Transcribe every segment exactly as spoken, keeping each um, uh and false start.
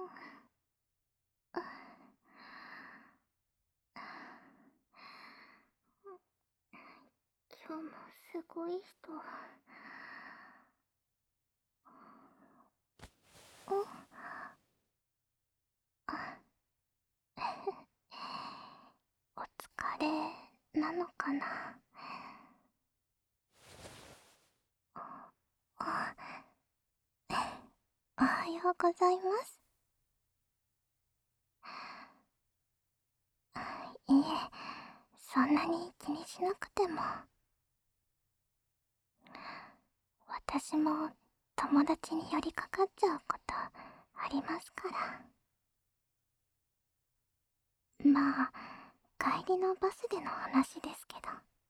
今日もすごい人。お疲れなのかな。おはようございます。いえ、そんなに気にしなくても。私も友達に寄りかかっちゃうことありますから。まあ、帰りのバスでの話ですけど、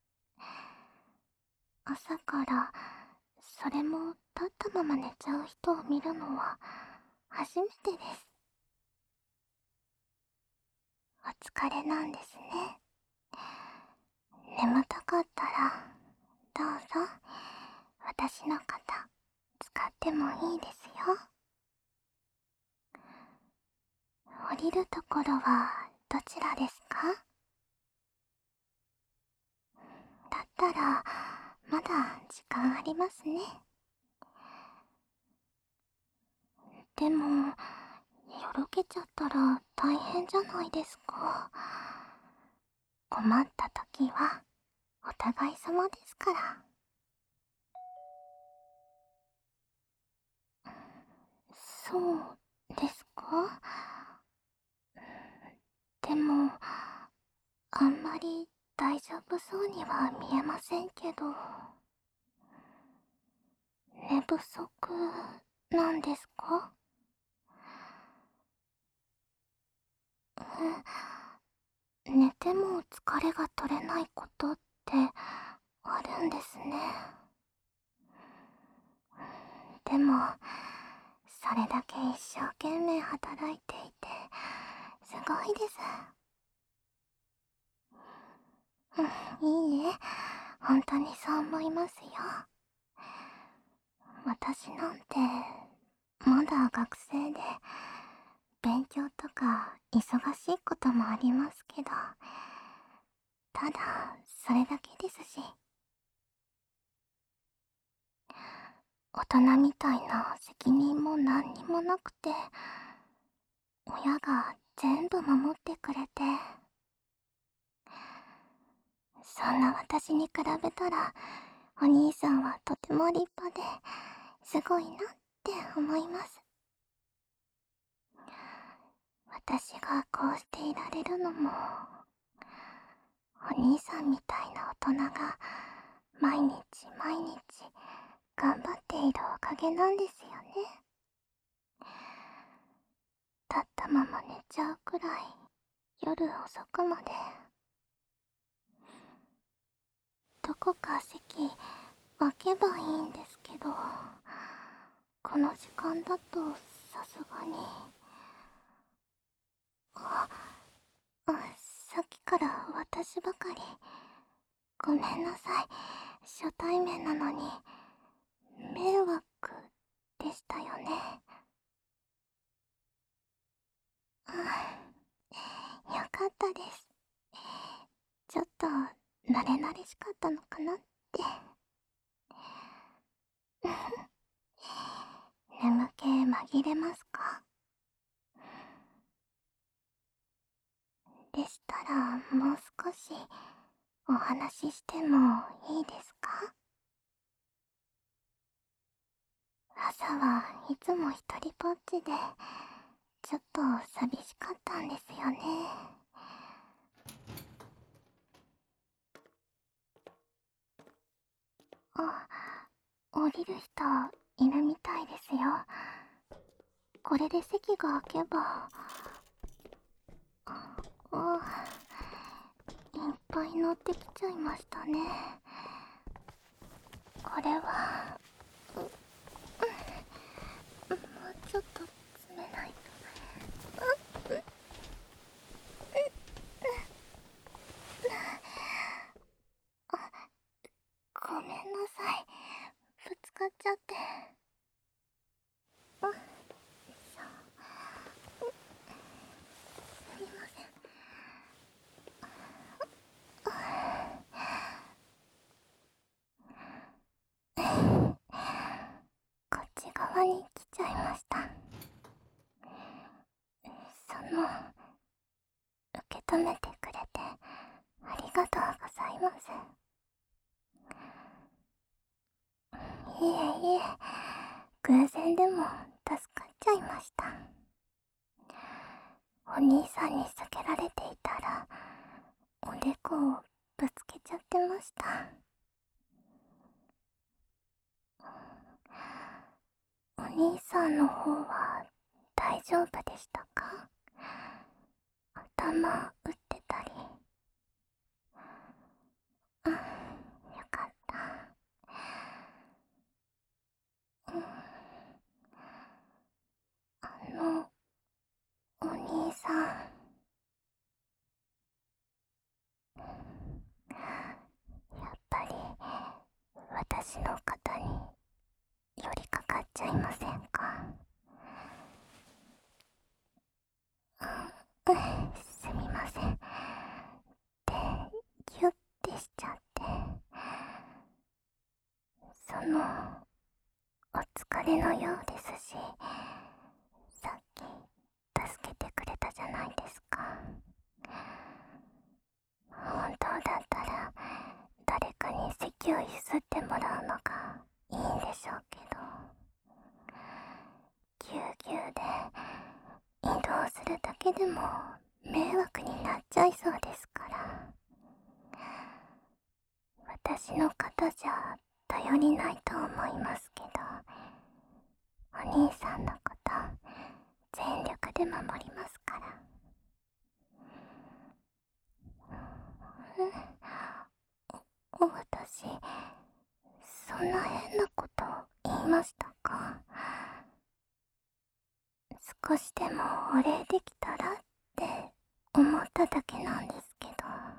朝からそれも立ったまま寝ちゃう人を見るのは初めてです。お疲れなんですね。眠たかったらどうぞ私の肩使ってもいいですよ。降りるところはどちらですか？だったらまだ時間ありますね。でもよろけちゃったら大変じゃないですか。困った時はお互い様ですから。そうですか？でもあんまり大丈夫そうには見えませんけど。寝不足なんですか？寝ても疲れが取れないことってあるんですね。でもそれだけ一生懸命働いていてすごいです。うん、いいえ、本当にそう思いますよ。私なんてまだ学生で勉強とか忙しいこともありますけど、ただそれだけですし。大人みたいな責任も何にもなくて、親が全部守ってくれて、そんな私に比べたらお兄さんはとても立派ですごいなって思います。私がこうしていられるのもお兄さんみたいな大人が毎日毎日頑張っているおかげなんですよね。立ったまま寝ちゃうくらい夜遅くまで。どこか席空けばいいんですけど、この時間だとさすがに。あ、あ、さっきから私ばかりごめんなさい。初対面なのに迷惑でしたよね。うん、よかったです。ちょっと慣れ慣れしかったのかなって。眠気紛れますか？でしたらもう少しお話ししてもいいですか？朝はいつも一人ぼっちでちょっと寂しかったんですよね。あ、降りる人いるみたいですよ。これで席が空けば。あ、いっぱい乗ってきちゃいましたね。これはもうちょっと詰めないと。ごめんなさい、ぶつかっちゃって。 ちゃいました。その、受け止めてくれてありがとうございます。いえいえ、偶然でも助かっちゃいました。お兄さんに避けられていたらおでこをぶつけちゃってました。お兄さんの方は大丈夫でしたか？頭打ってたり。うん、よかった。うん、あの、お兄さん。やっぱり私の肩に寄りかかっちゃいませんか？うん、すみません。で、ギュッてしちゃって。その、お疲れのようですし、さっき助けてくれたじゃないですか。本当だったら誰かに席を譲ってもらうのがいいんでしょうけど、ぎゅうぎゅうで移動するだけでも迷惑になっちゃいそうですから。私の肩じゃ頼りないと思いますけど、お兄さんのこと全力で守りますから。お、私、そんな変なこと言いましたか？少しでもお礼できたらって思っただけなんですけど。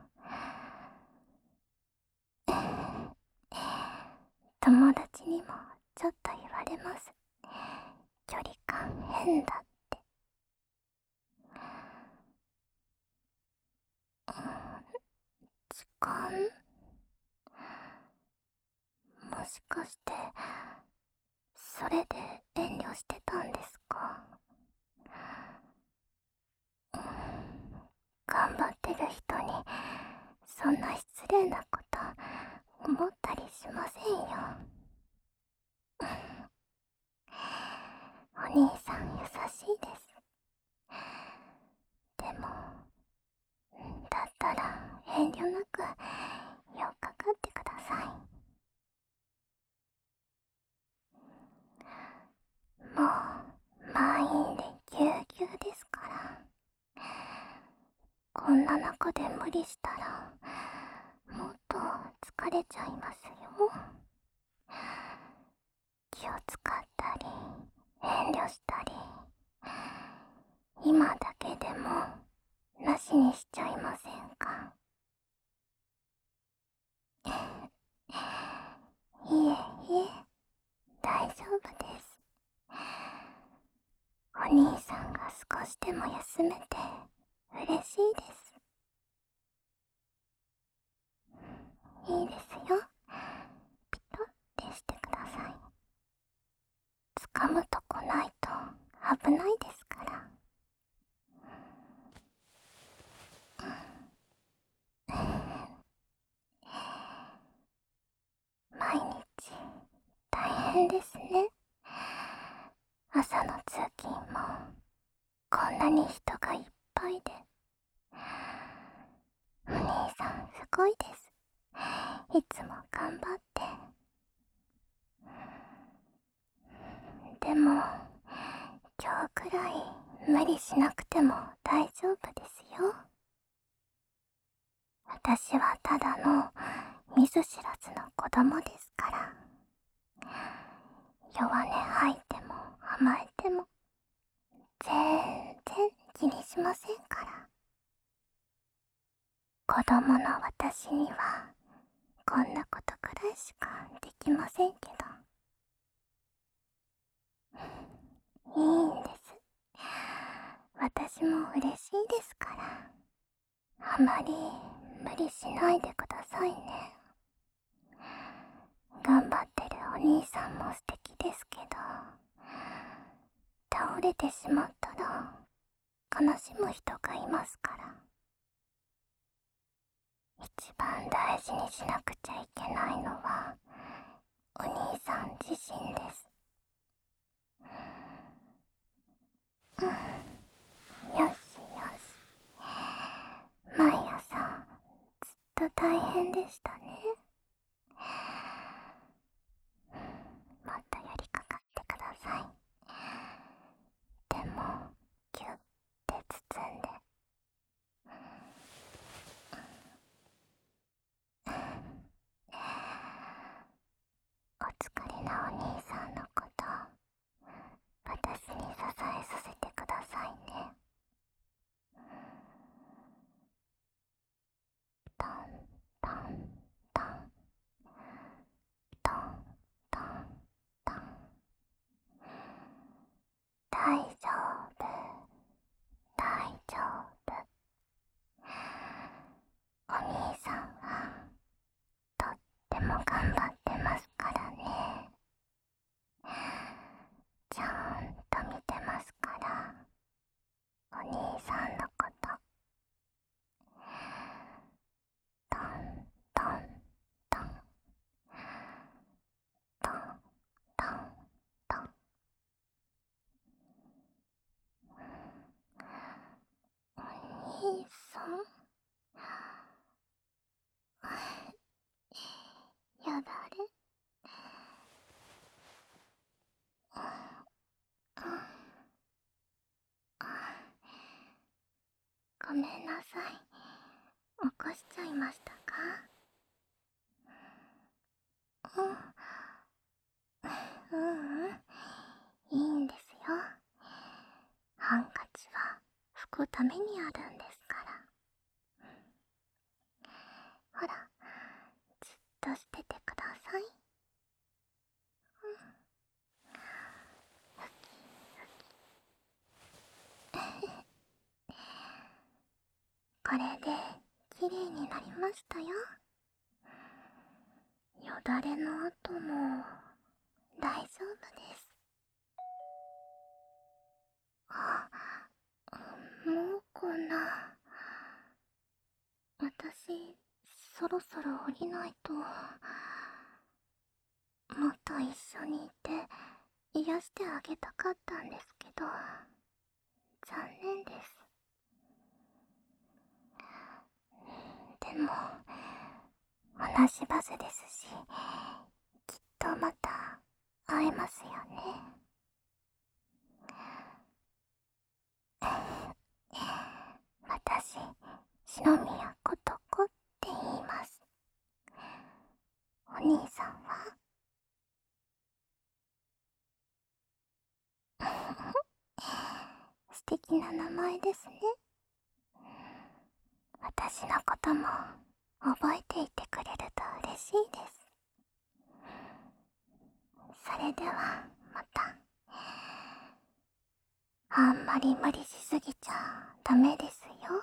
友達にもちょっと言われます。距離感変だって。時間？もしかしてそれで遠慮してたんですか？頑張ってる人にそんな失礼なこと思ったりしませんよ。お兄さん優しいです。でも、だったら遠慮なく寄っかかってください。もう満員でぎゅうぎゅうですから。こんな中で無理したらもっと疲れちゃいますよ。気を使ったり遠慮したり、今だけでもなしにしちゃいませんか？いえいえ、大丈夫です。お兄さんが少しでも休めて嬉しいです。いいですよ。ピトってしてください。掴むとこないと危ないですから。毎日大変ですね。朝の通勤もこんなに人がいっぱいで。お兄さんすごいです。いつも頑張って。でも今日くらい無理しなくても大丈夫ですよ。私はただの見ず知らずの子供ですから。弱音吐いても甘えても全然気にしませんから。子供の私にはこんなことくらいしかできませんけど。いいんです。私も嬉しいですから。あまり無理しないでくださいね。頑張ってるお兄さんも素敵ですけど、 倒れてしまったら悲しむ人がいますから。一番大事にしなくちゃいけないのはお兄さん自身です。うん、よしよし。毎朝ずっと大変でしたね。もっと寄りかかってください。でもギュッて包んで。お疲れなお兄さんのこと私に支えさせてくださいね。トントントントントントン。大丈夫大丈夫。お兄さんはとっても頑張ってますからね。ちゃんと見てますから、お兄さんのこと。トントントントントントン。お兄さんよだれ。ごめんなさい。起こしちゃいましたか？うん、ううん、いいんですよ。ハンカチは拭くためにあるんですから。ほら、じっとしててください。これできれいになりましたよ。よだれの後も大丈夫です。あ、もうこんな。私、そろそろ降りないと。もっと一緒にいて癒してあげたかったんですけど、残念です。でも同じバスですし、きっとまた会えますよね。私、篠宮ことこって言います。お兄さんは？素敵な名前ですね。私のことも覚えていてくれると嬉しいです。それではまた。あんまり無理しすぎちゃダメですよ。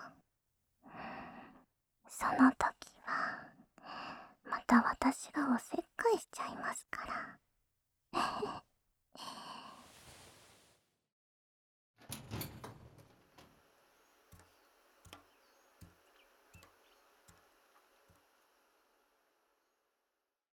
その時はまた私がおせっかいしちゃいますから。